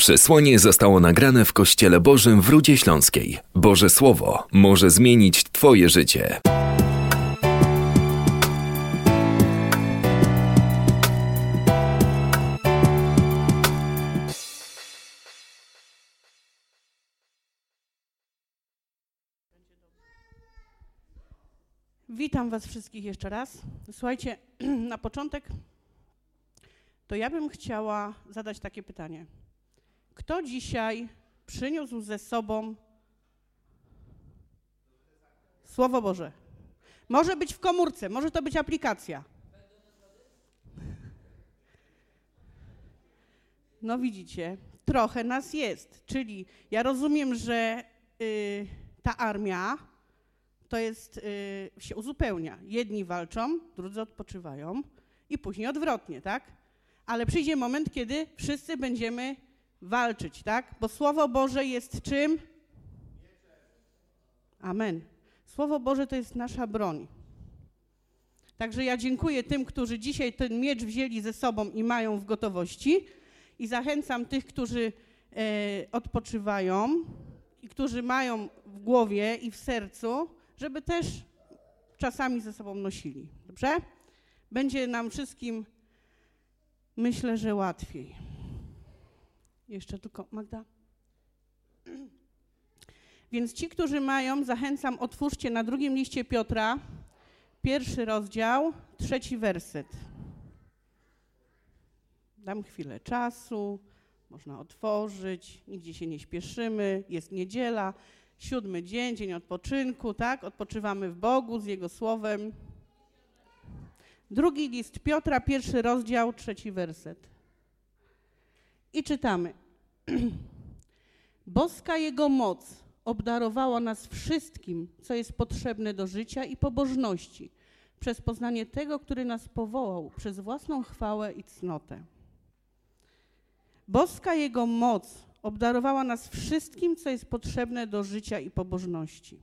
Przesłanie zostało nagrane w Kościele Bożym w Rudzie Śląskiej. Boże Słowo może zmienić Twoje życie. Witam Was wszystkich jeszcze raz. Słuchajcie, na początek to ja bym chciała zadać takie pytanie. Kto dzisiaj przyniósł ze sobą Słowo Boże? Może być w komórce, może to być aplikacja. No widzicie, trochę nas jest, czyli ja rozumiem, że ta armia to jest, się uzupełnia. Jedni walczą, drudzy odpoczywają i później odwrotnie, tak? Ale przyjdzie moment, kiedy wszyscy będziemy walczyć, tak? Bo Słowo Boże jest czym? Amen. Słowo Boże to jest nasza broń. Także ja dziękuję tym, którzy dzisiaj ten miecz wzięli ze sobą i mają w gotowości i zachęcam tych, którzy odpoczywają i którzy mają w głowie i w sercu, żeby też czasami ze sobą nosili. Dobrze? Będzie nam wszystkim, myślę, że łatwiej. Jeszcze tylko, Magda? Więc ci, którzy mają, zachęcam, otwórzcie na drugim liście Piotra, 1 rozdział, 3 werset. Dam chwilę czasu, można otworzyć, nigdzie się nie śpieszymy, jest niedziela, 7 dzień, dzień odpoczynku, tak? Odpoczywamy w Bogu, z Jego Słowem. Drugi list Piotra, 1 rozdział, 3 werset. I czytamy. Boska Jego moc obdarowała nas wszystkim, co jest potrzebne do życia i pobożności, przez poznanie tego, który nas powołał, przez własną chwałę i cnotę. Boska Jego moc obdarowała nas wszystkim, co jest potrzebne do życia i pobożności.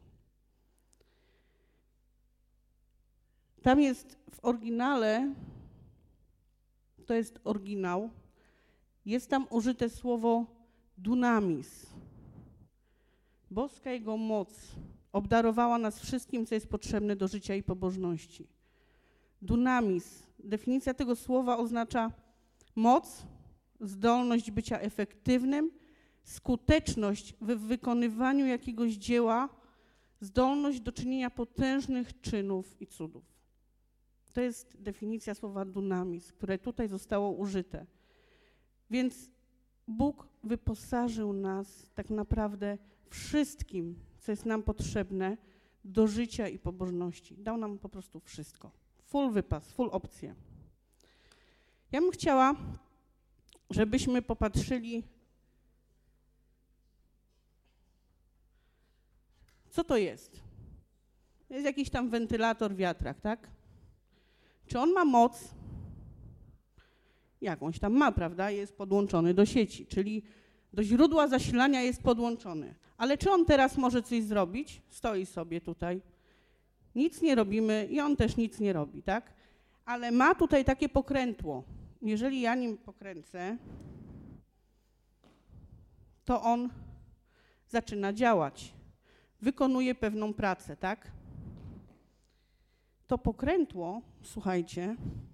Tam jest w oryginale, to jest oryginał, jest tam użyte słowo dunamis. Boska Jego moc obdarowała nas wszystkim, co jest potrzebne do życia i pobożności. Dunamis, definicja tego słowa oznacza moc, zdolność bycia efektywnym, skuteczność w wykonywaniu jakiegoś dzieła, zdolność do czynienia potężnych czynów i cudów. To jest definicja słowa dunamis, które tutaj zostało użyte. Więc Bóg wyposażył nas tak naprawdę wszystkim, co jest nam potrzebne do życia i pobożności. Dał nam po prostu wszystko. Full wypas, full opcje. Ja bym chciała, żebyśmy popatrzyli, co to jest. Jest jakiś tam wentylator, wiatrak, tak? Czy on ma moc? Jakąś tam ma, prawda? Jest podłączony do sieci, czyli do źródła zasilania jest podłączony. Ale czy on teraz może coś zrobić? Stoi sobie tutaj. Nic nie robimy i on też nic nie robi, tak? Ale ma tutaj takie pokrętło. Jeżeli ja nim pokręcę, to on zaczyna działać. Wykonuje pewną pracę, tak? To pokrętło, słuchajcie,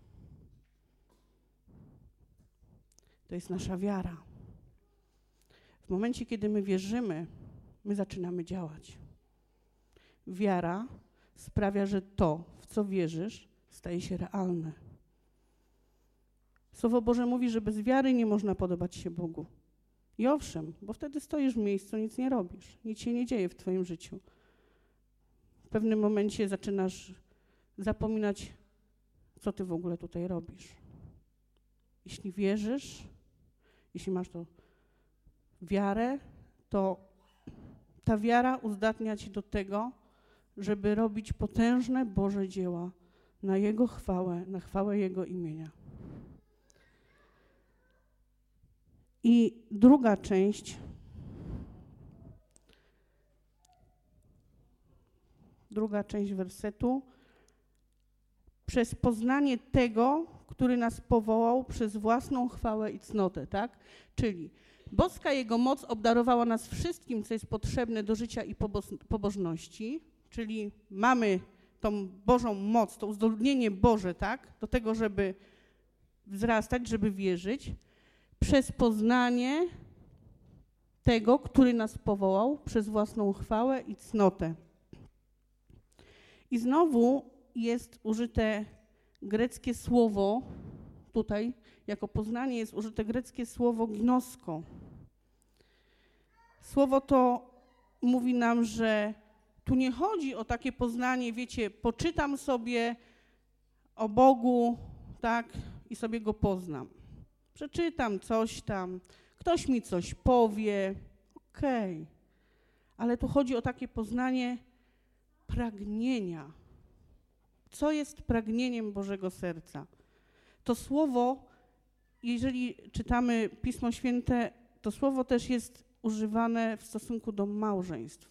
to jest nasza wiara. W momencie, kiedy my wierzymy, my zaczynamy działać. Wiara sprawia, że to, w co wierzysz, staje się realne. Słowo Boże mówi, że bez wiary nie można podobać się Bogu. I owszem, bo wtedy stoisz w miejscu, nic nie robisz, nic się nie dzieje w twoim życiu. W pewnym momencie zaczynasz zapominać, co ty w ogóle tutaj robisz. Jeśli wierzysz, jeśli masz to wiarę, to ta wiara uzdatnia cię do tego, żeby robić potężne Boże dzieła na Jego chwałę, na chwałę Jego imienia. I druga część wersetu. Przez poznanie tego, który nas powołał przez własną chwałę i cnotę, tak? Czyli Boska Jego moc obdarowała nas wszystkim, co jest potrzebne do życia i pobożności, czyli mamy tą Bożą moc, to uzdolnienie Boże, tak, do tego, żeby wzrastać, żeby wierzyć, przez poznanie tego, który nas powołał, przez własną chwałę i cnotę. I znowu jest użyte greckie słowo, tutaj jako poznanie jest użyte greckie słowo gnosko. Słowo to mówi nam, że tu nie chodzi o takie poznanie, wiecie, poczytam sobie o Bogu, tak, i sobie Go poznam. Przeczytam coś tam, ktoś mi coś powie, okej. Ale tu chodzi o takie poznanie pragnienia. Co jest pragnieniem Bożego serca? To słowo, jeżeli czytamy Pismo Święte, to słowo też jest używane w stosunku do małżeństw.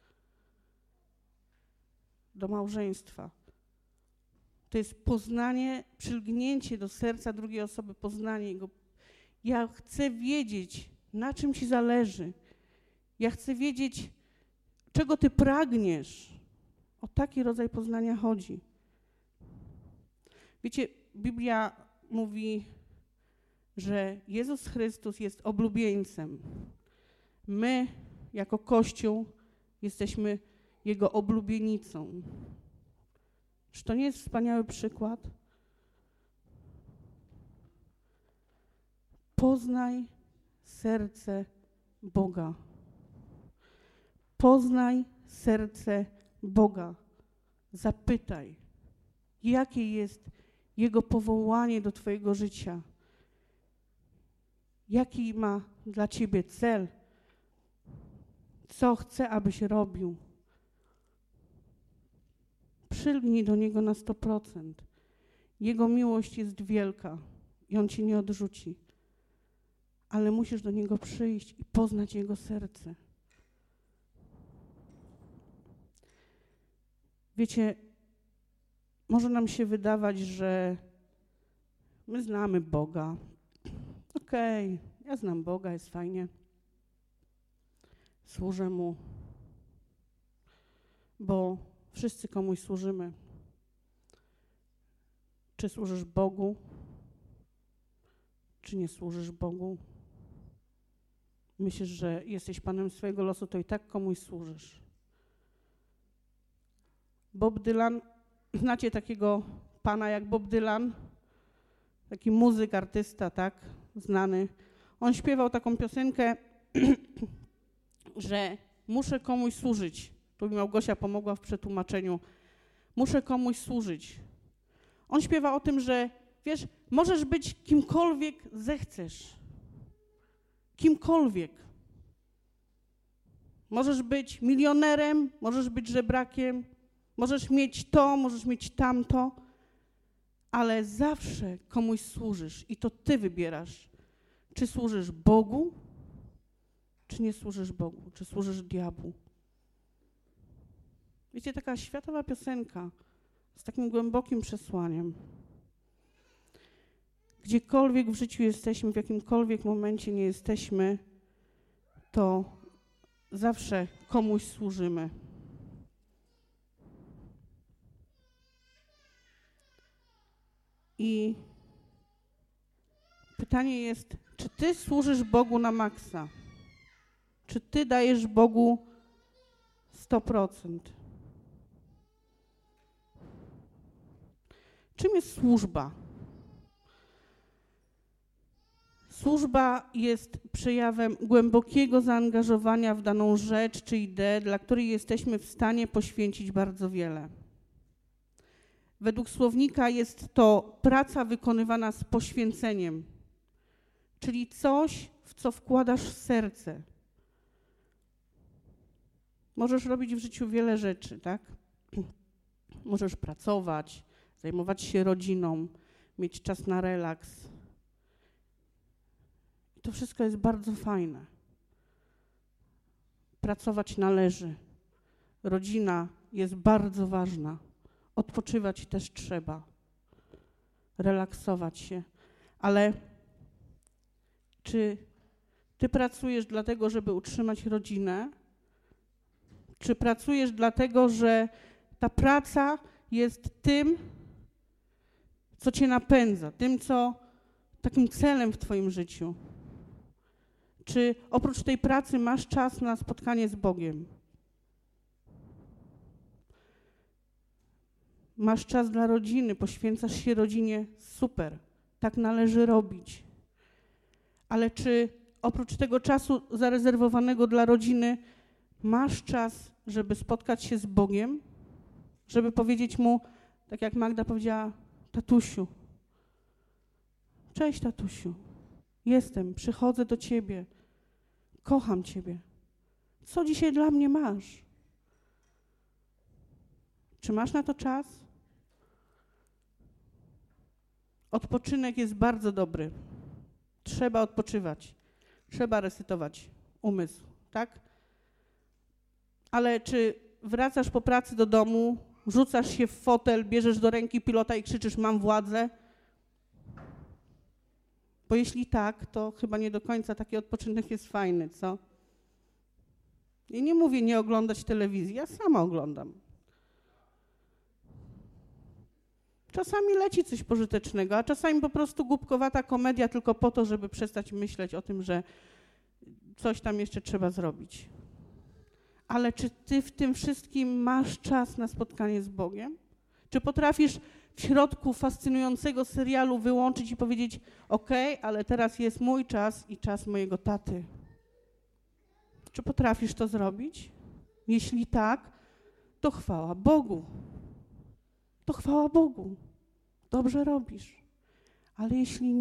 Do małżeństwa. To jest poznanie, przylgnięcie do serca drugiej osoby, poznanie Jego. Ja chcę wiedzieć, na czym Ci zależy. Ja chcę wiedzieć, czego Ty pragniesz. O taki rodzaj poznania chodzi. Wiecie, Biblia mówi, że Jezus Chrystus jest oblubieńcem. My, jako Kościół, jesteśmy Jego oblubienicą. Czy to nie jest wspaniały przykład? Poznaj serce Boga. Poznaj serce Boga. Zapytaj, jakie jest Jego powołanie do Twojego życia. Jaki ma dla Ciebie cel? Co chce, abyś robił? Przylgnij do Niego na 100%. Jego miłość jest wielka i On Cię nie odrzuci. Ale musisz do Niego przyjść i poznać Jego serce. Wiecie, może nam się wydawać, że my znamy Boga. Okej, ja znam Boga, jest fajnie. Służę Mu, bo wszyscy komuś służymy. Czy służysz Bogu, czy nie służysz Bogu? Myślisz, że jesteś Panem swojego losu, to i tak komuś służysz. Bob Dylan, znacie takiego pana jak Bob Dylan? Taki muzyk, artysta, tak, znany. On śpiewał taką piosenkę, że muszę komuś służyć. Tu mi Małgosia pomogła w przetłumaczeniu. Muszę komuś służyć. On śpiewa o tym, że wiesz, możesz być kimkolwiek zechcesz. Kimkolwiek. Możesz być milionerem, możesz być żebrakiem, możesz mieć to, możesz mieć tamto, ale zawsze komuś służysz i to Ty wybierasz. Czy służysz Bogu, czy nie służysz Bogu, czy służysz diabłu. Wiecie, taka światowa piosenka z takim głębokim przesłaniem. Gdziekolwiek w życiu jesteśmy, w jakimkolwiek momencie nie jesteśmy, to zawsze komuś służymy. I pytanie jest, czy Ty służysz Bogu na maksa? Czy Ty dajesz Bogu 100%? Czym jest służba? Służba jest przejawem głębokiego zaangażowania w daną rzecz czy ideę, dla której jesteśmy w stanie poświęcić bardzo wiele. Według słownika jest to praca wykonywana z poświęceniem, czyli coś, w co wkładasz serce. Możesz robić w życiu wiele rzeczy, tak? Możesz pracować, zajmować się rodziną, mieć czas na relaks. I to wszystko jest bardzo fajne. Pracować należy. Rodzina jest bardzo ważna. Odpoczywać też trzeba. Relaksować się. Ale czy Ty pracujesz dlatego, żeby utrzymać rodzinę? Czy pracujesz dlatego, że ta praca jest tym, co cię napędza, tym, co takim celem w twoim życiu? Czy oprócz tej pracy masz czas na spotkanie z Bogiem? Masz czas dla rodziny, poświęcasz się rodzinie, super, tak należy robić. Ale czy oprócz tego czasu zarezerwowanego dla rodziny masz czas, żeby spotkać się z Bogiem? Żeby powiedzieć Mu, tak jak Magda powiedziała, tatusiu, cześć tatusiu, jestem, przychodzę do Ciebie, kocham Ciebie. Co dzisiaj dla mnie masz? Czy masz na to czas? Odpoczynek jest bardzo dobry. Trzeba odpoczywać. Trzeba resetować umysł, tak? Ale czy wracasz po pracy do domu, rzucasz się w fotel, bierzesz do ręki pilota i krzyczysz, mam władzę? Bo jeśli tak, to chyba nie do końca taki odpoczynek jest fajny, co? I nie mówię nie oglądać telewizji, ja sama oglądam. Czasami leci coś pożytecznego, a czasami po prostu głupkowata komedia tylko po to, żeby przestać myśleć o tym, że coś tam jeszcze trzeba zrobić. Ale czy ty w tym wszystkim masz czas na spotkanie z Bogiem? Czy potrafisz w środku fascynującego serialu wyłączyć i powiedzieć, okej, ale teraz jest mój czas i czas mojego taty? Czy potrafisz to zrobić? Jeśli tak, to chwała Bogu. To chwała Bogu. Dobrze robisz. Ale jeśli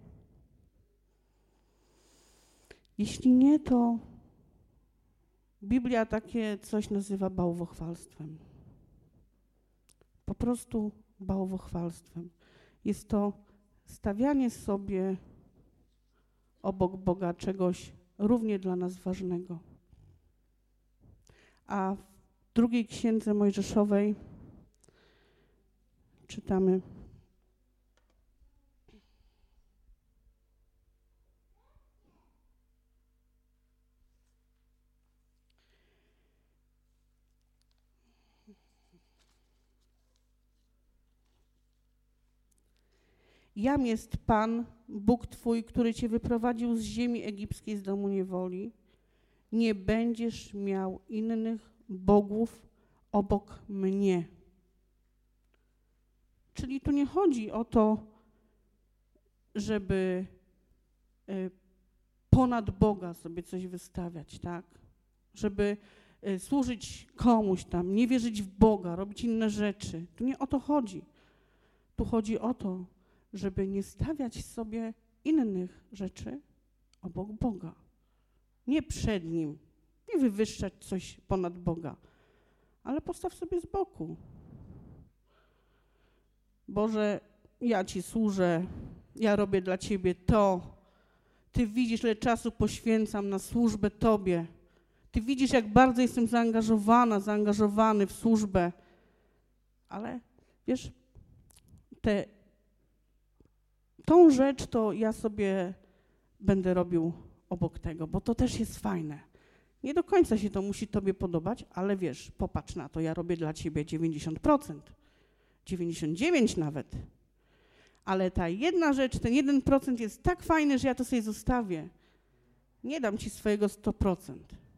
nie, to Biblia takie coś nazywa bałwochwalstwem. Po prostu bałwochwalstwem. Jest to stawianie sobie obok Boga czegoś równie dla nas ważnego. A w drugiej księdze Mojżeszowej czytamy: Jam jest Pan, Bóg Twój, który Cię wyprowadził z ziemi egipskiej, z domu niewoli. Nie będziesz miał innych bogów obok mnie. Czyli tu nie chodzi o to, żeby ponad Boga sobie coś wystawiać, tak? Żeby służyć komuś tam, nie wierzyć w Boga, robić inne rzeczy. Tu nie o to chodzi. Tu chodzi o to, żeby nie stawiać sobie innych rzeczy obok Boga. Nie przed Nim, nie wywyższać coś ponad Boga, ale postaw sobie z boku. Boże, ja Ci służę, ja robię dla Ciebie to. Ty widzisz, ile czasu poświęcam na służbę Tobie. Ty widzisz, jak bardzo jestem zaangażowany w służbę. Ale wiesz, tą rzecz to ja sobie będę robił obok tego, bo to też jest fajne. Nie do końca się to musi Tobie podobać, ale wiesz, popatrz na to, ja robię dla Ciebie 90%, 99% nawet. Ale ta jedna rzecz, ten 1% jest tak fajny, że ja to sobie zostawię. Nie dam Ci swojego 100%.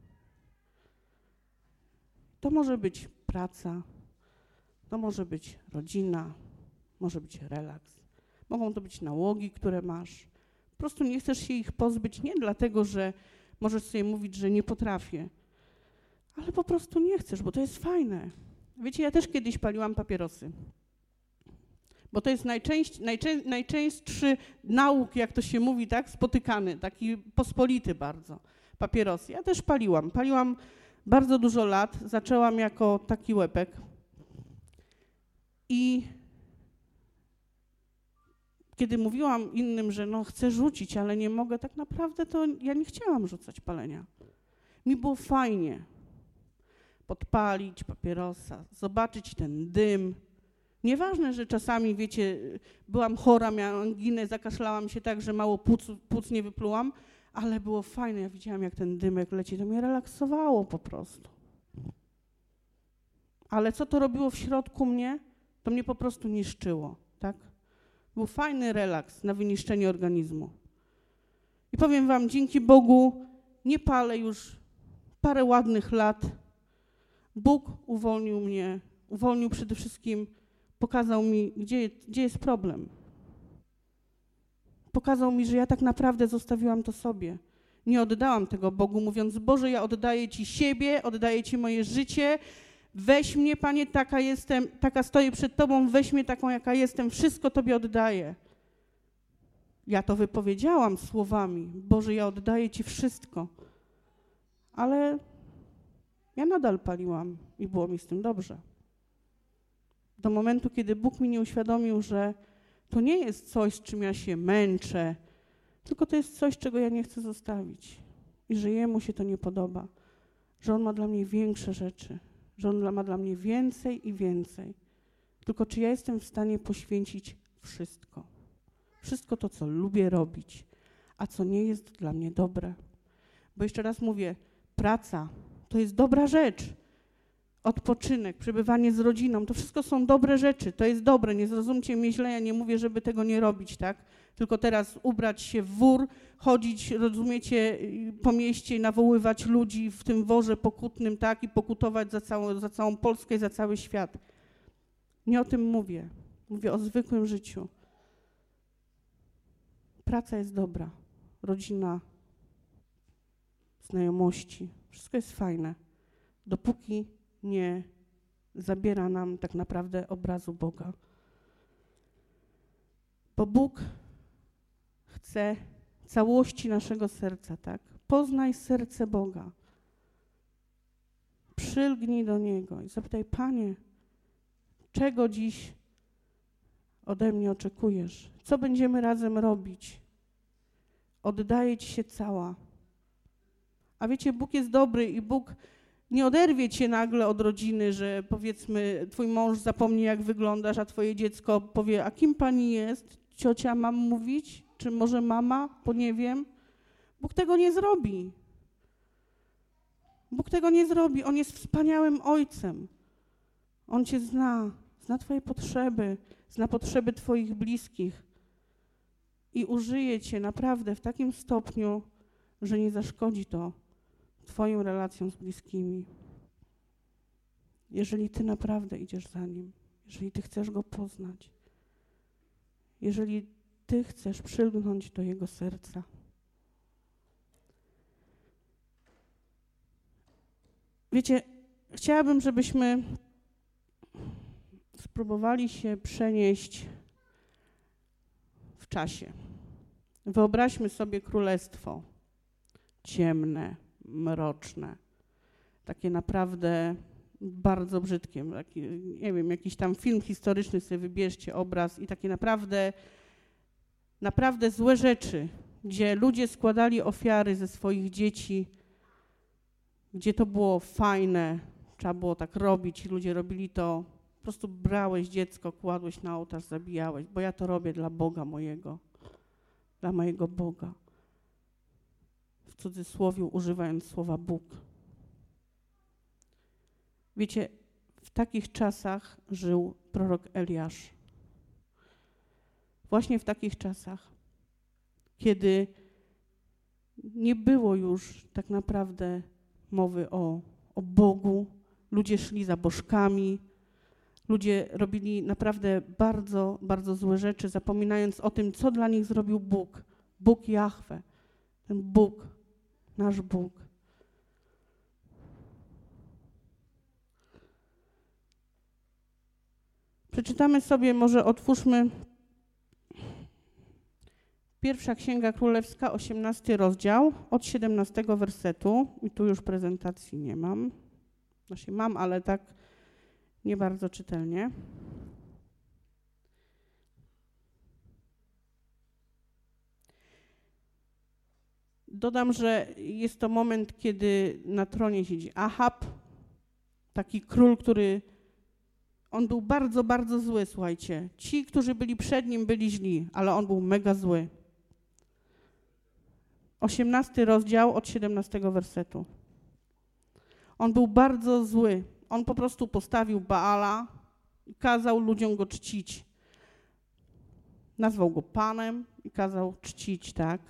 To może być praca, to może być rodzina, może być relaks. Mogą to być nałogi, które masz. Po prostu nie chcesz się ich pozbyć, nie dlatego, że możesz sobie mówić, że nie potrafię, ale po prostu nie chcesz, bo to jest fajne. Wiecie, ja też kiedyś paliłam papierosy, bo to jest najczęstszy nauk, jak to się mówi, tak, spotykany, taki pospolity bardzo, papierosy. Ja też paliłam bardzo dużo lat, zaczęłam jako taki łepek i kiedy mówiłam innym, że no chcę rzucić, ale nie mogę, tak naprawdę to ja nie chciałam rzucać palenia. Mi było fajnie podpalić papierosa, zobaczyć ten dym. Nieważne, że czasami, wiecie, byłam chora, miałam anginę, zakaszlałam się tak, że mało płuc nie wyplułam, ale było fajne. Ja widziałam, jak ten dymek leci, to mnie relaksowało po prostu. Ale co to robiło w środku mnie? To mnie po prostu niszczyło, tak? Był fajny relaks na wyniszczenie organizmu. I powiem wam, dzięki Bogu nie palę już parę ładnych lat. Bóg uwolnił mnie, uwolnił przede wszystkim, pokazał mi, gdzie jest problem. Pokazał mi, że ja tak naprawdę zostawiłam to sobie. Nie oddałam tego Bogu, mówiąc: Boże, ja oddaję Ci siebie, oddaję Ci moje życie, weź mnie, Panie, taka jestem, taka stoję przed Tobą, weź mnie taką, jaka jestem, wszystko Tobie oddaję. Ja to wypowiedziałam słowami: Boże, ja oddaję Ci wszystko. Ale ja nadal paliłam i było mi z tym dobrze. Do momentu, kiedy Bóg mi nie uświadomił, że to nie jest coś, z czym ja się męczę, tylko to jest coś, czego ja nie chcę zostawić. I że Jemu się to nie podoba. Że On ma dla mnie większe rzeczy. Że On ma dla mnie więcej i więcej. Tylko czy ja jestem w stanie poświęcić wszystko? Wszystko to, co lubię robić, a co nie jest dla mnie dobre. Bo jeszcze raz mówię, praca to jest dobra rzecz. Odpoczynek, przebywanie z rodziną, to wszystko są dobre rzeczy, to jest dobre, nie zrozumcie mnie źle, ja nie mówię, żeby tego nie robić, tak? Tylko teraz ubrać się w wór, chodzić, rozumiecie, po mieście i nawoływać ludzi w tym worze pokutnym, tak? I pokutować za całą Polskę i za cały świat. Nie o tym mówię. Mówię o zwykłym życiu. Praca jest dobra, rodzina, znajomości, wszystko jest fajne, dopóki nie zabiera nam tak naprawdę obrazu Boga. Bo Bóg chce całości naszego serca, tak? Poznaj serce Boga. Przylgnij do Niego i zapytaj: Panie, czego dziś ode mnie oczekujesz? Co będziemy razem robić? Oddaję Ci się cała. A wiecie, Bóg jest dobry i Bóg nie oderwie cię nagle od rodziny, że powiedzmy twój mąż zapomni, jak wyglądasz, a twoje dziecko powie: a kim pani jest? Ciocia, mam mówić? Czy może mama? Bo nie wiem. Bóg tego nie zrobi. Bóg tego nie zrobi. On jest wspaniałym Ojcem. On cię zna twoje potrzeby, zna potrzeby twoich bliskich i użyje cię naprawdę w takim stopniu, że nie zaszkodzi to twoją relacją z bliskimi. Jeżeli ty naprawdę idziesz za Nim, jeżeli ty chcesz Go poznać, jeżeli ty chcesz przylgnąć do Jego serca. Wiecie, chciałabym, żebyśmy spróbowali się przenieść w czasie. Wyobraźmy sobie królestwo ciemne, mroczne, takie naprawdę bardzo brzydkie. Taki, nie wiem, jakiś tam film historyczny sobie wybierzcie, obraz i takie naprawdę złe rzeczy, gdzie ludzie składali ofiary ze swoich dzieci, gdzie to było fajne, trzeba było tak robić, ludzie robili to, po prostu brałeś dziecko, kładłeś na ołtarz, zabijałeś, bo ja to robię dla Boga mojego, dla mojego Boga. W cudzysłowie używając słowa Bóg. Wiecie, w takich czasach żył prorok Eliasz. Właśnie w takich czasach, kiedy nie było już tak naprawdę mowy o Bogu, ludzie szli za bożkami, ludzie robili naprawdę bardzo, bardzo złe rzeczy, zapominając o tym, co dla nich zrobił Bóg. Bóg Jahwe, ten Bóg, nasz Bóg. Przeczytamy sobie, może otwórzmy Pierwsza Księga Królewska, 18 rozdział, od 17 wersetu. I tu już prezentacji nie mam. Znaczy mam, ale tak nie bardzo czytelnie. Dodam, że jest to moment, kiedy na tronie siedzi Ahab, taki król, on był bardzo, bardzo zły, słuchajcie. Ci, którzy byli przed nim, byli źli, ale on był mega zły. 18 rozdział od 17 wersetu. On był bardzo zły. On po prostu postawił Baala i kazał ludziom go czcić. Nazwał go Panem i kazał czcić, tak?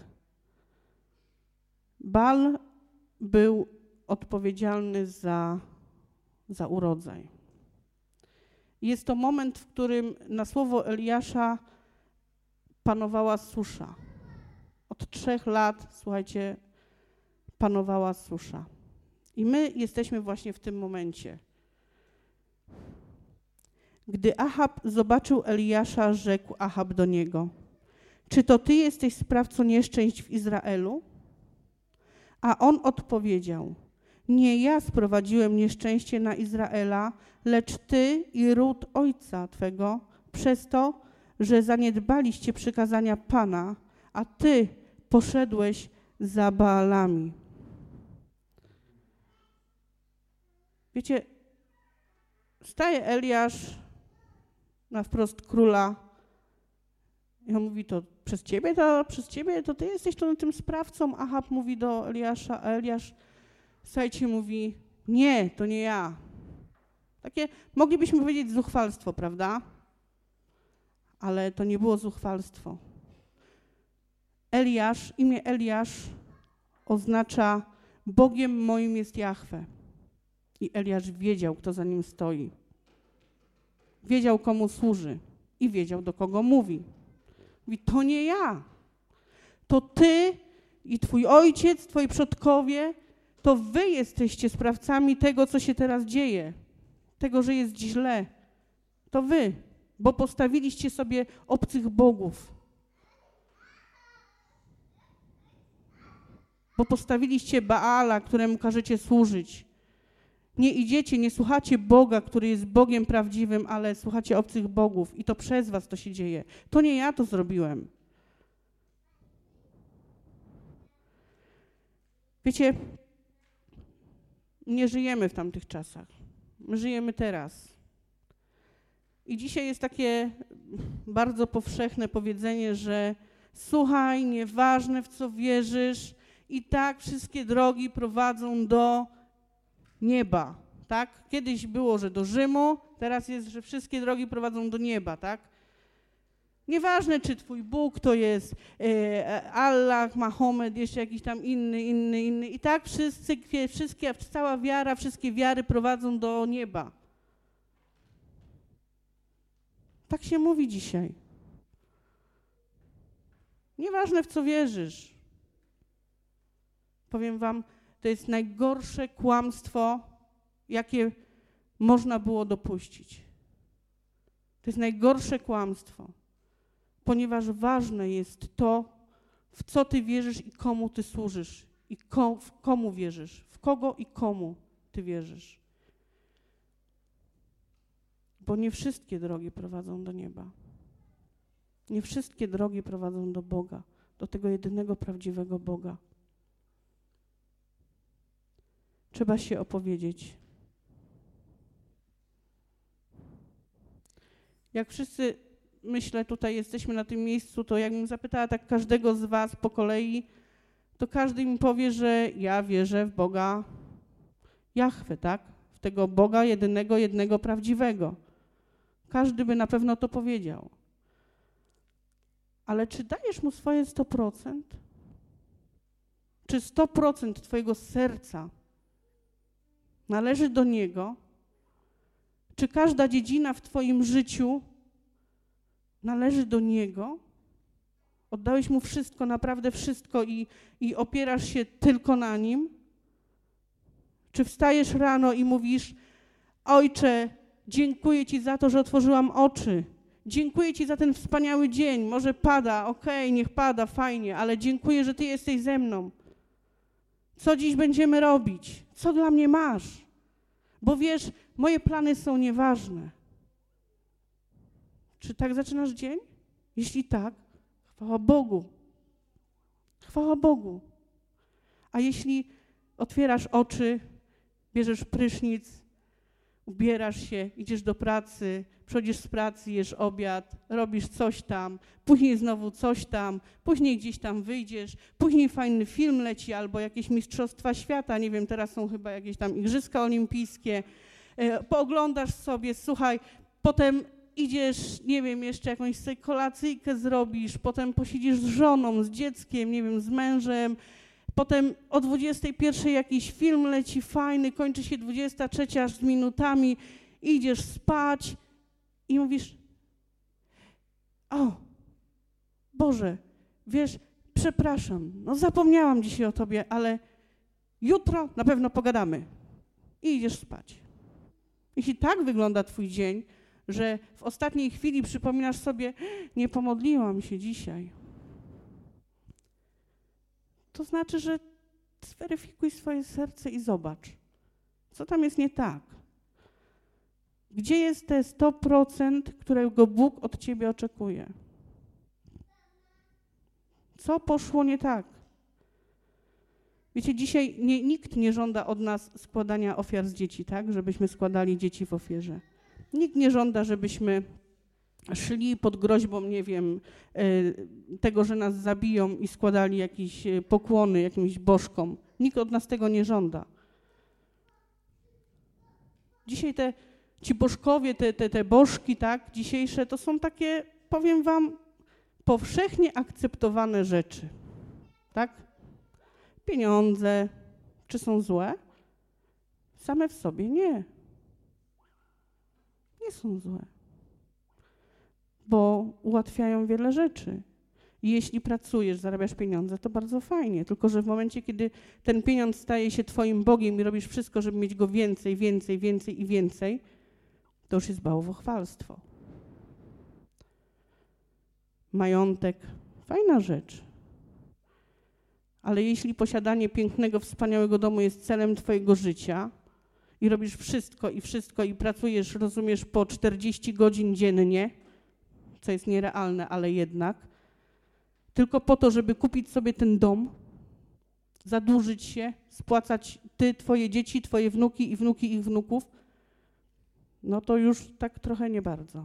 Baal był odpowiedzialny za urodzaj. Jest to moment, w którym na słowo Eliasza panowała susza. Od 3 lat, słuchajcie, panowała susza. I my jesteśmy właśnie w tym momencie. Gdy Achab zobaczył Eliasza, rzekł Achab do niego: czy to ty jesteś sprawcą nieszczęść w Izraelu? A on odpowiedział: nie ja sprowadziłem nieszczęście na Izraela, lecz ty i ród ojca twego, przez to, że zaniedbaliście przykazania Pana, a ty poszedłeś za Baalami. Wiecie, staje Eliasz na wprost króla i on mówi: to przez ciebie to ty jesteś tym sprawcą. Achab mówi do Eliasza, a Eliasz, słuchajcie, mówi: nie, to nie ja. Takie, moglibyśmy powiedzieć, zuchwalstwo, prawda? Ale to nie było zuchwalstwo. Imię Eliasz oznacza: Bogiem moim jest Jahwe. I Eliasz wiedział, kto za nim stoi. Wiedział, komu służy i wiedział, do kogo mówi. Mówi: to nie ja. To ty i twój ojciec, twoi przodkowie, to wy jesteście sprawcami tego, co się teraz dzieje. Tego, że jest źle. To wy, bo postawiliście sobie obcych bogów. Bo postawiliście Baala, któremu każecie służyć. Nie idziecie, nie słuchacie Boga, który jest Bogiem prawdziwym, ale słuchacie obcych bogów i to przez was to się dzieje. To nie ja to zrobiłem. Wiecie, nie żyjemy w tamtych czasach. My żyjemy teraz. I dzisiaj jest takie bardzo powszechne powiedzenie, że słuchaj, nieważne w co wierzysz, i tak wszystkie drogi prowadzą do nieba, tak? Kiedyś było, że do Rzymu, teraz jest, że wszystkie drogi prowadzą do nieba, tak? Nieważne, czy twój Bóg to jest Allah, Mahomet, jeszcze jakiś tam inny. I tak cała wiara, wszystkie wiary prowadzą do nieba. Tak się mówi dzisiaj. Nieważne, w co wierzysz. Powiem wam, to jest najgorsze kłamstwo, jakie można było dopuścić. To jest najgorsze kłamstwo, ponieważ ważne jest to, w co ty wierzysz i komu ty służysz, i komu wierzysz, w kogo i komu ty wierzysz. Bo nie wszystkie drogi prowadzą do nieba. Nie wszystkie drogi prowadzą do Boga, do tego jedynego prawdziwego Boga. Trzeba się opowiedzieć. Jak wszyscy, myślę, tutaj jesteśmy na tym miejscu, to jakbym zapytała tak każdego z was po kolei, to każdy mi powie, że ja wierzę w Boga Jahwe, tak? W tego Boga jedynego, jednego prawdziwego. Każdy by na pewno to powiedział. Ale czy dajesz mu swoje 100%? Czy 100% twojego serca należy do Niego? Czy każda dziedzina w twoim życiu należy do Niego? Oddałeś Mu wszystko, naprawdę wszystko i opierasz się tylko na Nim? Czy wstajesz rano i mówisz: Ojcze, dziękuję Ci za to, że otworzyłam oczy. Dziękuję Ci za ten wspaniały dzień. Może pada, okej, niech pada, fajnie, ale dziękuję, że Ty jesteś ze mną. Co dziś będziemy robić? Co dla mnie masz? Bo wiesz, moje plany są nieważne. Czy tak zaczynasz dzień? Jeśli tak, chwała Bogu. Chwała Bogu. A jeśli otwierasz oczy, bierzesz prysznic, ubierasz się, idziesz do pracy, przychodzisz z pracy, jesz obiad, robisz coś tam, później znowu coś tam, później gdzieś tam wyjdziesz, później fajny film leci albo jakieś mistrzostwa świata, nie wiem, teraz są chyba jakieś tam igrzyska olimpijskie, pooglądasz sobie, słuchaj, potem idziesz, nie wiem, jeszcze jakąś sobie kolacyjkę zrobisz, potem posiedzisz z żoną, z dzieckiem, nie wiem, z mężem, potem o 21 jakiś film leci fajny, kończy się 23 aż z minutami, idziesz spać i mówisz: o, Boże, wiesz, przepraszam, no zapomniałam dzisiaj o Tobie, ale jutro na pewno pogadamy. I idziesz spać. Jeśli tak wygląda Twój dzień, że w ostatniej chwili przypominasz sobie: nie pomodliłam się dzisiaj, to znaczy, że zweryfikuj swoje serce i zobacz, co tam jest nie tak. Gdzie jest te 100%, którego Bóg od ciebie oczekuje? Co poszło nie tak? Wiecie, dzisiaj nikt nie żąda od nas składania ofiar z dzieci, tak? Żebyśmy składali dzieci w ofierze. Nikt nie żąda, żebyśmy szli pod groźbą, nie wiem, tego, że nas zabiją i składali jakieś pokłony jakimś bożkom. Nikt od nas tego nie żąda. Dzisiaj ci bożkowie, te bożki, tak, dzisiejsze, to są takie, powiem wam, powszechnie akceptowane rzeczy, tak? Pieniądze, czy są złe? Same w sobie nie. Nie są złe, bo ułatwiają wiele rzeczy. I jeśli pracujesz, zarabiasz pieniądze, to bardzo fajnie, tylko że w momencie, kiedy ten pieniądz staje się twoim Bogiem i robisz wszystko, żeby mieć go więcej, więcej, więcej i więcej, to już jest bałwochwalstwo. Majątek, fajna rzecz. Ale jeśli posiadanie pięknego, wspaniałego domu jest celem twojego życia i robisz wszystko i pracujesz, rozumiesz, po 40 godzin dziennie, co jest nierealne, ale jednak, tylko po to, żeby kupić sobie ten dom, zadłużyć się, spłacać ty, twoje dzieci, twoje wnuki i wnuki ich wnuków, no to już tak trochę nie bardzo.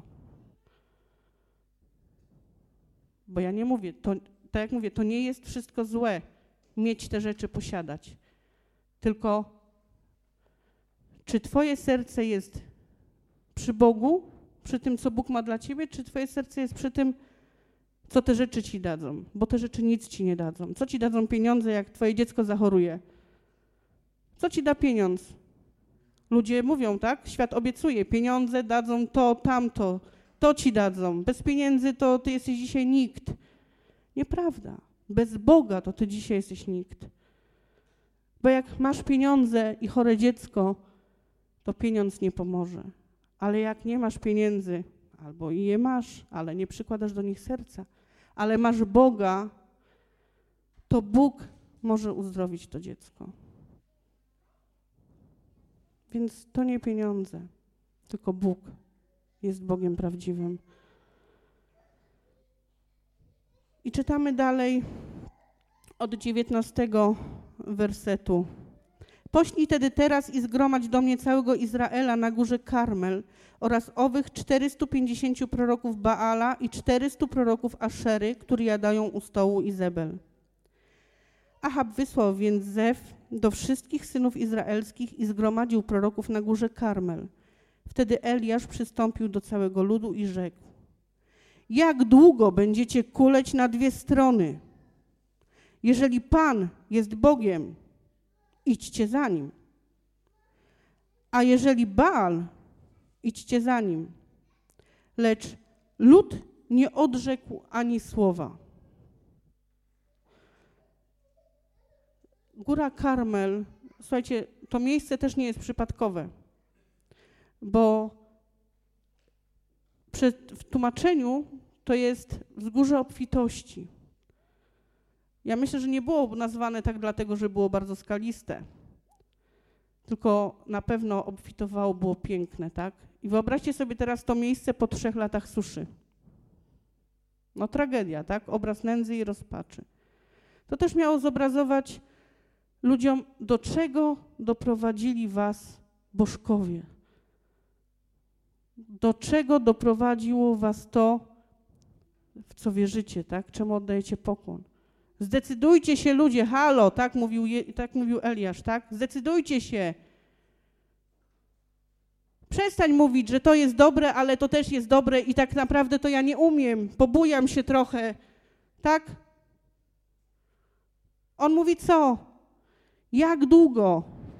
Bo ja nie mówię, tak jak mówię, to nie jest wszystko złe, mieć te rzeczy, posiadać. Tylko czy twoje serce jest przy Bogu, przy tym, co Bóg ma dla ciebie, czy twoje serce jest przy tym, co te rzeczy ci dadzą? Bo te rzeczy nic ci nie dadzą. Co ci dadzą pieniądze, jak twoje dziecko zachoruje? Co ci da pieniądz? Ludzie mówią, tak? Świat obiecuje, pieniądze dadzą to, tamto, to ci dadzą. Bez pieniędzy to ty jesteś dzisiaj nikt. Nieprawda. Bez Boga to ty dzisiaj jesteś nikt. Bo jak masz pieniądze i chore dziecko, to pieniądz nie pomoże. Ale jak nie masz pieniędzy, albo i je masz, ale nie przykładasz do nich serca, ale masz Boga, to Bóg może uzdrowić to dziecko. Więc to nie pieniądze, tylko Bóg jest Bogiem prawdziwym. I czytamy dalej od 19 wersetu. Poślij tedy teraz i zgromadź do mnie całego Izraela na górze Karmel oraz owych 450 proroków Baala i 400 proroków Aszery, którzy jadają u stołu Izebel. Achab wysłał więc zew do wszystkich synów izraelskich i zgromadził proroków na górze Karmel. Wtedy Eliasz przystąpił do całego ludu i rzekł: jak długo będziecie kuleć na dwie strony? Jeżeli Pan jest Bogiem, idźcie za Nim. A jeżeli Baal, idźcie za nim. Lecz lud nie odrzekł ani słowa. Góra Karmel, słuchajcie, to miejsce też nie jest przypadkowe, bo w tłumaczeniu to jest wzgórze obfitości. Ja myślę, że nie było nazwane tak dlatego, że było bardzo skaliste, tylko na pewno obfitowało, było piękne, tak? I wyobraźcie sobie teraz to miejsce po 3 latach suszy. No tragedia, tak? Obraz nędzy i rozpaczy. To też miało zobrazować ludziom, do czego doprowadzili was bożkowie. Do czego doprowadziło was to, w co wierzycie, tak? Czemu oddajecie pokłon? Zdecydujcie się, ludzie, halo, tak mówił Eliasz, tak? Zdecydujcie się. Przestań mówić, że to jest dobre, ale to też jest dobre i tak naprawdę to ja nie umiem, pobujam się trochę, tak? On mówi co? Jak długo?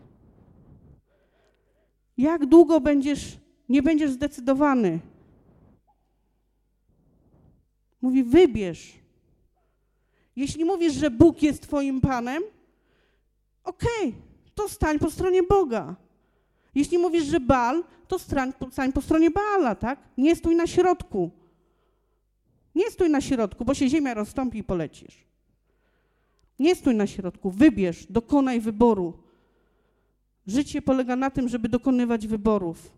Jak długo nie będziesz zdecydowany? Mówi, wybierz. Jeśli mówisz, że Bóg jest twoim Panem, okej, to stań po stronie Boga. Jeśli mówisz, że Baal, to stań po stronie Baala, tak? Nie stój na środku. Nie stój na środku, bo się ziemia rozstąpi i polecisz. Nie stój na środku, wybierz, dokonaj wyboru. Życie polega na tym, żeby dokonywać wyborów.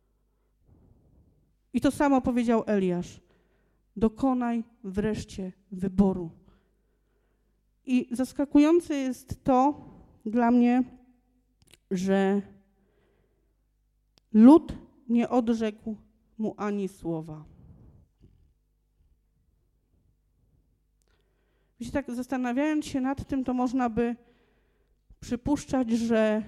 I to samo powiedział Eliasz. Dokonaj wreszcie wyboru. I zaskakujące jest to dla mnie, że lud nie odrzekł mu ani słowa. Wiecie, tak zastanawiając się nad tym, to można by przypuszczać, że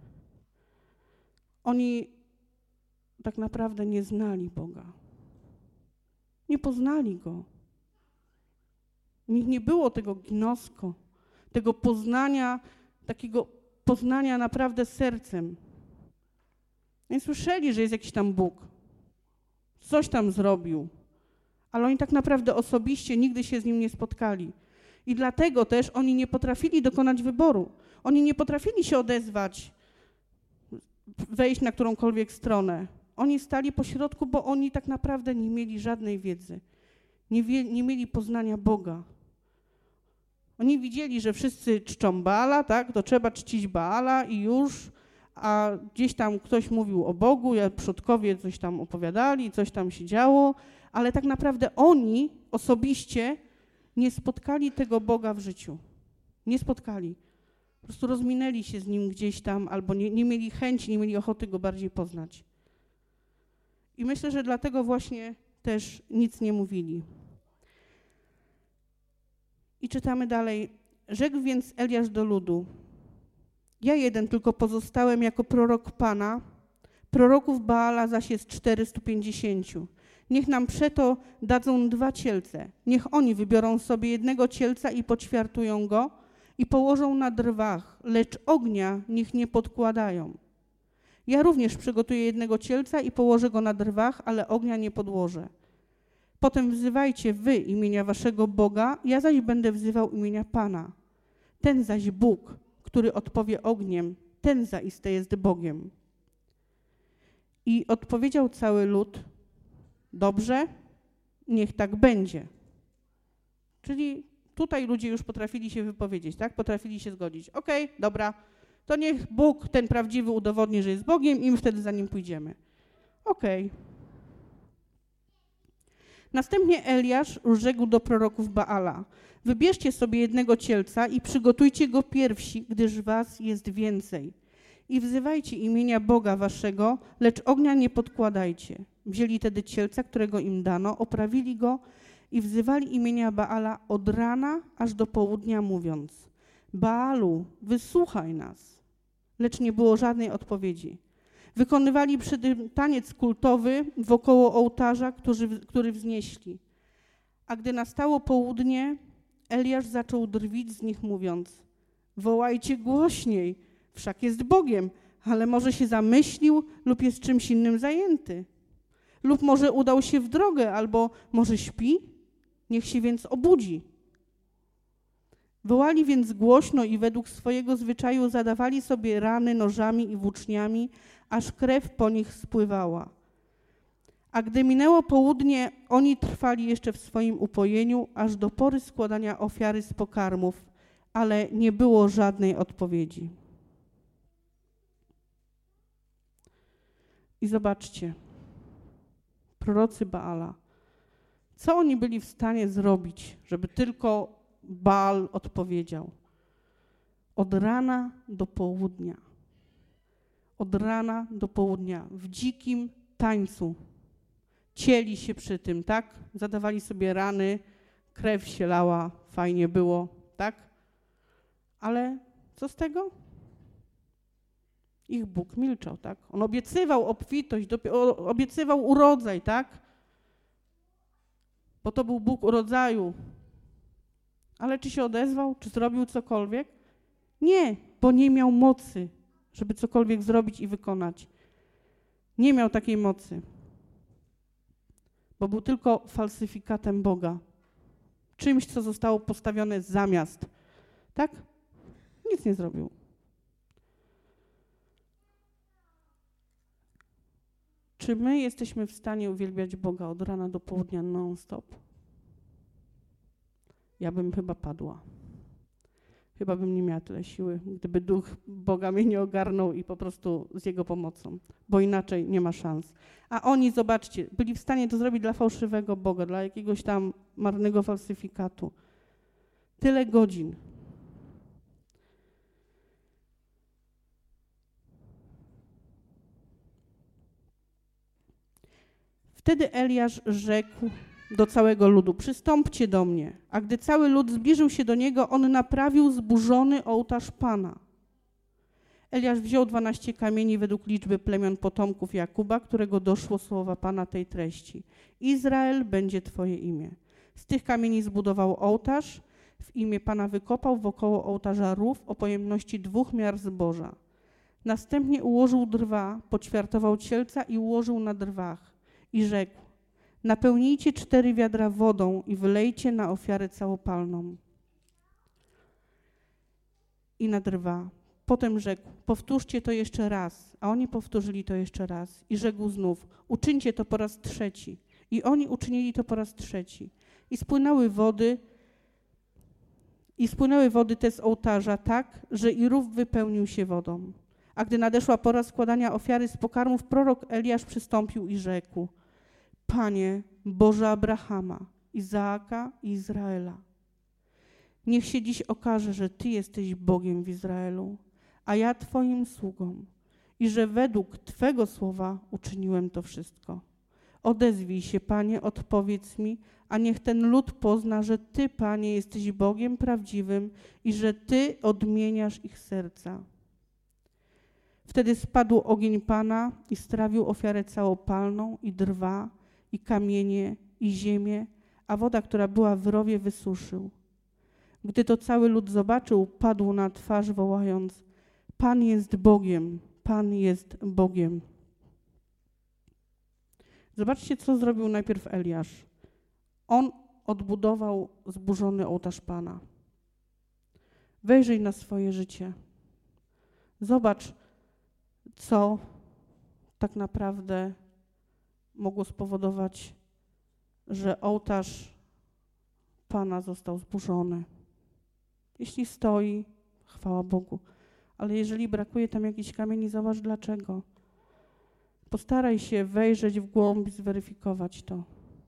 oni tak naprawdę nie znali Boga. Nie poznali Go. U nich nie było tego gnosko, tego poznania, takiego poznania naprawdę sercem. Nie słyszeli, że jest jakiś tam Bóg. Coś tam zrobił. Ale oni tak naprawdę osobiście nigdy się z Nim nie spotkali. I dlatego też oni nie potrafili dokonać wyboru. Oni nie potrafili się odezwać, wejść na którąkolwiek stronę. Oni stali po środku, bo oni tak naprawdę nie mieli żadnej wiedzy. Nie mieli poznania Boga. Oni widzieli, że wszyscy czczą Baala, tak? To trzeba czcić Baala i już, a gdzieś tam ktoś mówił o Bogu, przodkowie coś tam opowiadali, coś tam się działo, ale tak naprawdę oni osobiście nie spotkali tego Boga w życiu. Nie spotkali. Po prostu rozminęli się z Nim gdzieś tam albo nie mieli chęci, nie mieli ochoty Go bardziej poznać. I myślę, że dlatego właśnie też nic nie mówili. I czytamy dalej. Rzekł więc Eliasz do ludu. Ja jeden tylko pozostałem jako prorok Pana, proroków Baala zaś jest 450. Niech nam przeto dadzą 2 cielce. Niech oni wybiorą sobie jednego cielca i poćwiartują go i położą na drwach, lecz ognia niech nie podkładają. Ja również przygotuję jednego cielca i położę go na drwach, ale ognia nie podłożę. Potem wzywajcie wy imienia waszego Boga, ja zaś będę wzywał imienia Pana. Ten zaś Bóg, który odpowie ogniem, ten zaiste jest Bogiem. I odpowiedział cały lud, dobrze, niech tak będzie. Czyli tutaj ludzie już potrafili się wypowiedzieć, tak? Potrafili się zgodzić. Okej, dobra, to niech Bóg, ten prawdziwy, udowodni, że jest Bogiem i my wtedy za Nim pójdziemy. Okej. Następnie Eliasz rzekł do proroków Baala, wybierzcie sobie jednego cielca i przygotujcie go pierwsi, gdyż was jest więcej. I wzywajcie imienia Boga waszego, lecz ognia nie podkładajcie. Wzięli tedy cielca, którego im dano, oprawili go i wzywali imienia Baala od rana aż do południa, mówiąc, Baalu, wysłuchaj nas. Lecz nie było żadnej odpowiedzi. Wykonywali przy tym taniec kultowy wokoło ołtarza, który wznieśli. A gdy nastało południe, Eliasz zaczął drwić z nich, mówiąc, wołajcie głośniej, wszak jest Bogiem, ale może się zamyślił lub jest czymś innym zajęty. Lub może udał się w drogę, albo może śpi, niech się więc obudzi. Wołali więc głośno i według swojego zwyczaju zadawali sobie rany nożami i włóczniami, aż krew po nich spływała. A gdy minęło południe, oni trwali jeszcze w swoim upojeniu, aż do pory składania ofiary z pokarmów, ale nie było żadnej odpowiedzi. I zobaczcie, prorocy Baala, co oni byli w stanie zrobić, żeby tylko Baal odpowiedział? Od rana do południa. Od rana do południa, w dzikim tańcu, cieli się przy tym, tak? Zadawali sobie rany, krew się lała, fajnie było, tak? Ale co z tego? Ich Bóg milczał, tak? On obiecywał obfitość, obiecywał urodzaj, tak? Bo to był Bóg urodzaju. Ale czy się odezwał? Czy zrobił cokolwiek? Nie, bo nie miał mocy, żeby cokolwiek zrobić i wykonać. Nie miał takiej mocy, bo był tylko falsyfikatem Boga. Czymś, co zostało postawione zamiast. Tak? Nic nie zrobił. Czy my jesteśmy w stanie uwielbiać Boga od rana do południa non-stop? Ja bym chyba padła. Chyba bym nie miała tyle siły, gdyby Duch Boga mnie nie ogarnął i po prostu z Jego pomocą, bo inaczej nie ma szans. A oni, zobaczcie, byli w stanie to zrobić dla fałszywego Boga, dla jakiegoś tam marnego falsyfikatu. Tyle godzin. Wtedy Eliasz rzekł do całego ludu: przystąpcie do mnie. A gdy cały lud zbliżył się do niego, on naprawił zburzony ołtarz Pana. Eliasz wziął 12 kamieni według liczby plemion potomków Jakuba, którego doszło słowa Pana tej treści: Izrael będzie Twoje imię. Z tych kamieni zbudował ołtarz, w imię Pana wykopał wokoło ołtarza rów o pojemności 2 miar zboża. Następnie ułożył drwa, poćwiartował cielca i ułożył na drwach. I rzekł: napełnijcie 4 wiadra wodą i wylejcie na ofiarę całopalną. I na drwa. Potem rzekł: powtórzcie to jeszcze raz. A oni powtórzyli to jeszcze raz. I rzekł znów: uczyńcie to po raz 3. I oni uczynili to po raz 3. I spłynęły wody te z ołtarza tak, że i rów wypełnił się wodą. A gdy nadeszła pora składania ofiary z pokarmów, prorok Eliasz przystąpił i rzekł: Panie, Boże Abrahama, Izaaka i Izraela, niech się dziś okaże, że Ty jesteś Bogiem w Izraelu, a ja Twoim sługą i że według Twego słowa uczyniłem to wszystko. Odezwij się, Panie, odpowiedz mi, a niech ten lud pozna, że Ty, Panie, jesteś Bogiem prawdziwym i że Ty odmieniasz ich serca. Wtedy spadł ogień Pana i strawił ofiarę całopalną i drwa, i kamienie, i ziemię, a woda, która była w rowie, wysuszył. Gdy to cały lud zobaczył, padł na twarz, wołając: Pan jest Bogiem, Pan jest Bogiem. Zobaczcie, co zrobił najpierw Eliasz. On odbudował zburzony ołtarz Pana. Wejrzyj na swoje życie. Zobacz, co tak naprawdę mogło spowodować, że ołtarz Pana został zburzony. Jeśli stoi, chwała Bogu, ale jeżeli brakuje tam jakichś kamieni, zobacz dlaczego. Postaraj się wejrzeć w głąb i zweryfikować to.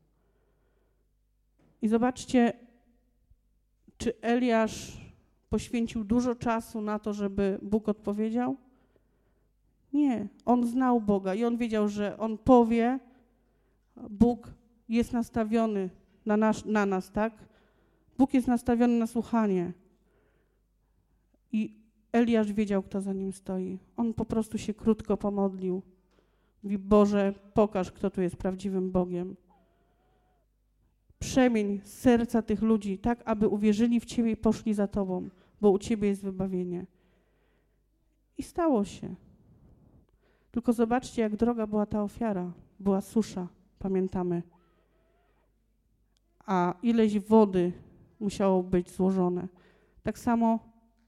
I zobaczcie, czy Eliasz poświęcił dużo czasu na to, żeby Bóg odpowiedział? Nie, on znał Boga i on wiedział, że on powie, Bóg jest nastawiony na nas, tak? Bóg jest nastawiony na słuchanie. I Eliasz wiedział, kto za nim stoi. On po prostu się krótko pomodlił. Mówi: Boże, pokaż, kto tu jest prawdziwym Bogiem. Przemień serca tych ludzi tak, aby uwierzyli w Ciebie i poszli za Tobą, bo u Ciebie jest wybawienie. I stało się. Tylko zobaczcie, jak droga była ta ofiara. Była susza, pamiętamy. A ileś wody musiało być złożone. Tak samo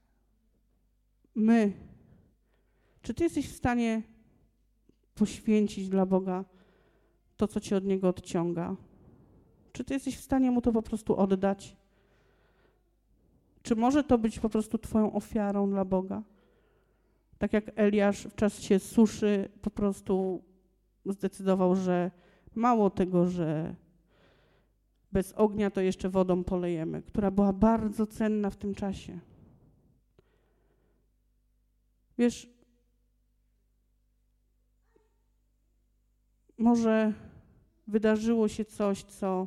my. Czy Ty jesteś w stanie poświęcić dla Boga to, co Cię od Niego odciąga? Czy Ty jesteś w stanie Mu to po prostu oddać? Czy może to być po prostu Twoją ofiarą dla Boga? Tak jak Eliasz w czasie suszy po prostu zdecydował, że mało tego, że bez ognia to jeszcze wodą polejemy, która była bardzo cenna w tym czasie. Wiesz, może wydarzyło się coś, co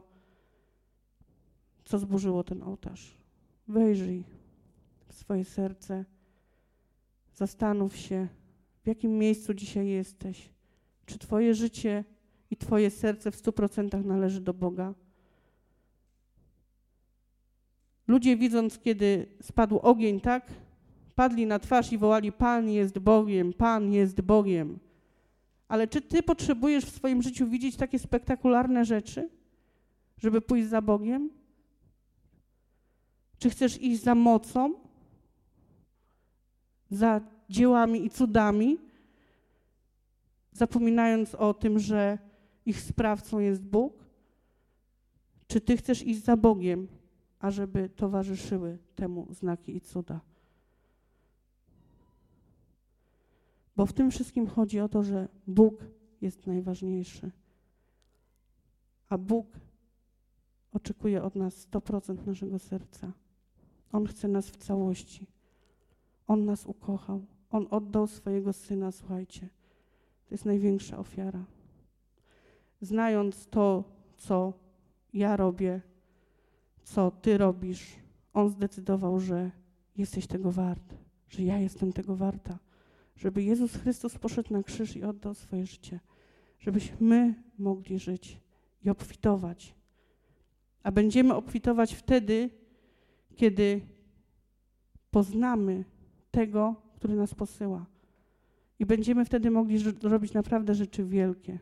zburzyło ten ołtarz. Wejrzyj w swoje serce, zastanów się, w jakim miejscu dzisiaj jesteś. Czy twoje życie i twoje serce w 100% należy do Boga? Ludzie, widząc, kiedy spadł ogień, tak, padli na twarz i wołali: Pan jest Bogiem, Pan jest Bogiem. Ale czy ty potrzebujesz w swoim życiu widzieć takie spektakularne rzeczy, żeby pójść za Bogiem? Czy chcesz iść za mocą, za dziełami i cudami, zapominając o tym, że ich sprawcą jest Bóg? Czy ty chcesz iść za Bogiem, ażeby towarzyszyły temu znaki i cuda? Bo w tym wszystkim chodzi o to, że Bóg jest najważniejszy. A Bóg oczekuje od nas 100% naszego serca. On chce nas w całości. On nas ukochał. On oddał swojego Syna, słuchajcie. To jest największa ofiara. Znając to, co ja robię, co ty robisz, On zdecydował, że jesteś tego wart, że ja jestem tego warta. Żeby Jezus Chrystus poszedł na krzyż i oddał swoje życie. Żebyśmy mogli żyć i obfitować. A będziemy obfitować wtedy, kiedy poznamy tego, który nas posyła. I będziemy wtedy mogli robić naprawdę rzeczy wielkie.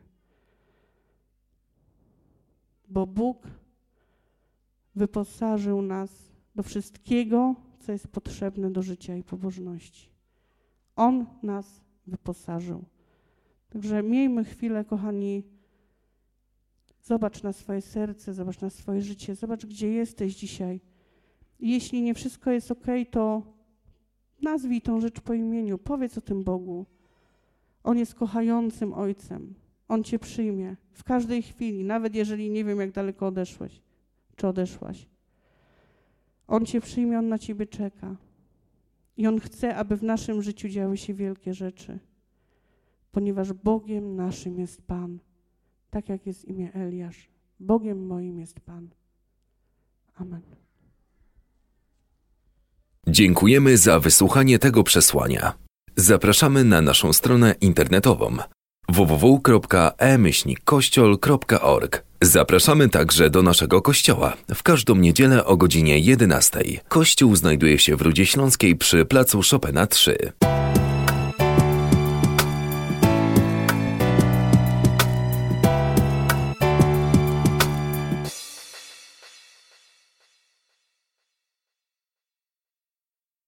Bo Bóg wyposażył nas do wszystkiego, co jest potrzebne do życia i pobożności. On nas wyposażył. Także miejmy chwilę, kochani, zobacz na swoje serce, zobacz na swoje życie, zobacz, gdzie jesteś dzisiaj. I jeśli nie wszystko jest okej, to nazwij tą rzecz po imieniu, powiedz o tym Bogu. On jest kochającym Ojcem. On cię przyjmie w każdej chwili, nawet jeżeli nie wiem, jak daleko odeszłeś, czy odeszłaś. On cię przyjmie, On na ciebie czeka. I On chce, aby w naszym życiu działy się wielkie rzeczy, ponieważ Bogiem naszym jest Pan, tak jak jest imię Eliasz. Bogiem moim jest Pan. Amen. Dziękujemy za wysłuchanie tego przesłania. Zapraszamy na naszą stronę internetową www.e-kościol.org. Zapraszamy także do naszego kościoła w każdą niedzielę o godzinie 11. Kościół znajduje się w Rudzie Śląskiej przy placu Chopina 3.